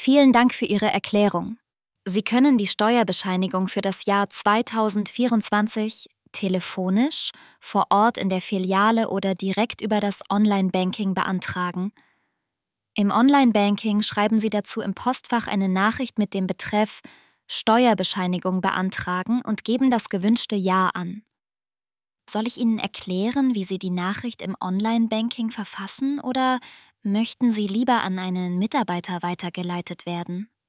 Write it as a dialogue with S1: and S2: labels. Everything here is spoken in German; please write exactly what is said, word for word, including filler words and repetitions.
S1: Vielen Dank für Ihre Erklärung. Sie können die Steuerbescheinigung für das Jahr zweitausendvierundzwanzig telefonisch, vor Ort in der Filiale oder direkt über das Online-Banking beantragen. Im Online-Banking schreiben Sie dazu im Postfach eine Nachricht mit dem Betreff Steuerbescheinigung beantragen und geben das gewünschte Jahr an. Soll ich Ihnen erklären, wie Sie die Nachricht im Online-Banking verfassen, oder möchten Sie lieber an einen Mitarbeiter weitergeleitet werden?